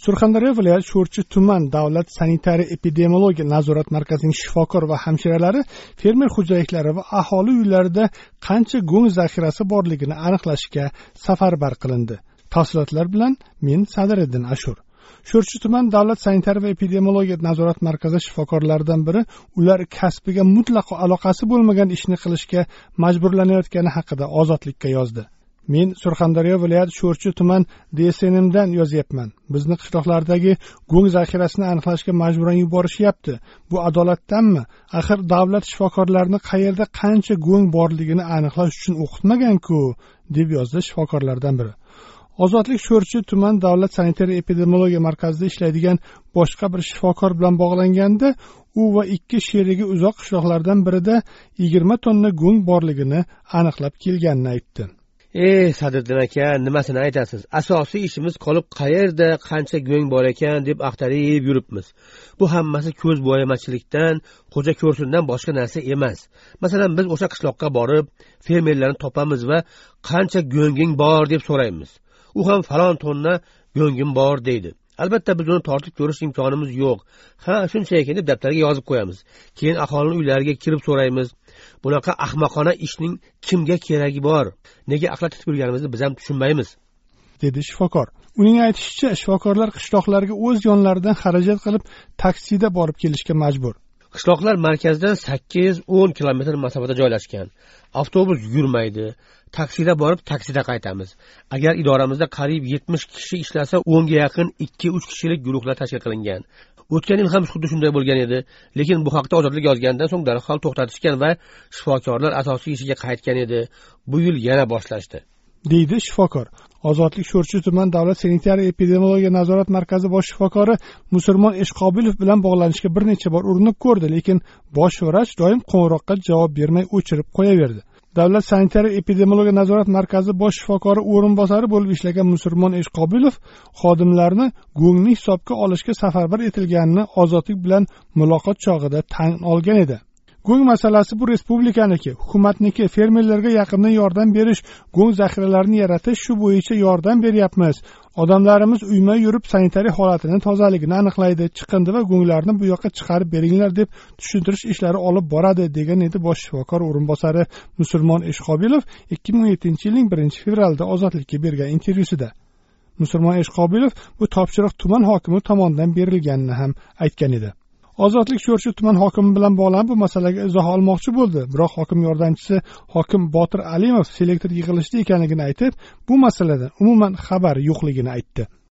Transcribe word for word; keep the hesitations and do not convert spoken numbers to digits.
Surxondaryo viloyati Sho'rchi tuman davlat sanitariya epidemiologiya nazorat markazining shifokor va hamshiralari fermer xo'jaliklari va aholi uylarida qancha go'ng zaxirasi borligini aniqlashga safarbar qilindi. Tafsilotlar bilan men Sadiriddin Ashur. Sho'rchi tuman davlat sanitariya va epidemiologiya nazorat markazi shifokorlaridan biri ular kasbiga mutlaqo aloqasi bo'lmagan ishni qilishga majburlanayotgani haqida Ozodlikka yozdi. Men Surxondaryo viloyati Sho'rchi tuman D S N M dan yozyapman. Bizni qishloqlardagi go'ng zaxirasini aniqlashga majburan yuborishyapti. Bu adolatdanmi? Axir davlat shifokorlarini qayerda qancha go'ng borligini aniqlash uchun o'qitmagan-ku, deb yozdi shifokorlardan biri. Ozodlik Sho'rchi tuman davlat sanitariya epidemiologiya markazida ishlaydigan boshqa bir shifokor bilan bog'langanda, u va ikki sherigi uzoq qishloqlardan birida yigirma tonna go'ng borligini aniqlab kelganini aytdi. Ey Sadiriddin aka, nimasini aytasiz? Asosiy ishimiz qolib qayerda qancha go'ng bor ekan deb axtarib yuribmiz. Bu hammasi ko'z bo'yamachilikdan, xo'ja ko'rsindan boshqa narsa emas. Masalan, biz o'sha qishloqqa borib, fermerlarni topamiz va qancha go'nging bor deb so'raymiz. U ham falon tonna go'ngim bor deydi. Albatta biz uni tortib ko'rish imkonimiz yo'q. Ha, shunchaki deb daftarga yozib qo'yamiz. Keyin aholining uylariga kirib so'raymiz. Bunaqa ahmoqona ishning kimga keragi bor? Nega aqlatib yurganimizni biz ham tushunmaymiz, dedi shifokor. Uning aytishicha, shifokorlar qishloqlarga o'z yonlaridan xarajat qilib taksida borib kelishga majbur. Qishloqlar markazdan sakkiz o'n kilometr masofada joylashgan. Avtobus yurmaydi. Taksida borib taksida qaytamiz. Agar idoramizda qariyb yetmish kishi ishlasa, o'nga yaqin ikki uch kishilik guruhlar tashkil qilingan. O'tgan yil ham xuddi shunday bo'lgan edi, lekin bu haqda Ozodlik yozgandan so'ng darhol to'xtatishgan va shifokorlar asosiy ishiga qaytgan edi. Bu yil yana boshlashdi, deydi shifokor. Ozodlik Sho'rchi tuman davlat sanitariya epidemiologiya nazorat markazi bosh shifokori Musulmon Eshqobilov bilan bog'lanishga bir necha bor urinib ko'rdi, lekin bosh vrach doim qo'ng'iroqqa javob bermay o'chirib qo'yaverdi. Davlat sanitariya epidemiologiya nazorat markazi bosh shifokori o'rinbosari bo'lib ishlagan Musulmon Eshqobilov xodimlarni go'ngni hisobga olishga safarbar etilganini Ozodlik bilan muloqot chog'ida tan olgan edi. Go'ng masalasi bu respublikaniki, hukumatniki. Fermerlarga yaqindan yordam berish, go'ng zaxiralarini yaratish, shu bo'yicha yordam beryapmiz. Odamlarimiz uyma yurib sanitariya holatini, tozaligini aniqlaydi, chiqindi va go'nglarni bu yoqqa chiqarib beringlar deb tushuntirish ishlari olib boradi, degan edi bosh shifokor o'rinbosari Musulmon Eshqobilov ikki ming o'n yettinchi yilning birinchi fevralida Ozodlikka bergan intervyusida. Musulmon Eshqobilov bu topshiriq tuman hokimi tomonidan berilganini ham aytgan edi. Ozodlik Sho'rchi tuman hokimi bilan bog'lanib bu masalaga izoh olmoqchi bo'ldi, biroq hokim yordamchisi hokim Botir Alimov selektor yig'ilishida ekanligini aytib, bu masaladan umuman xabar yo'qligini aytdi.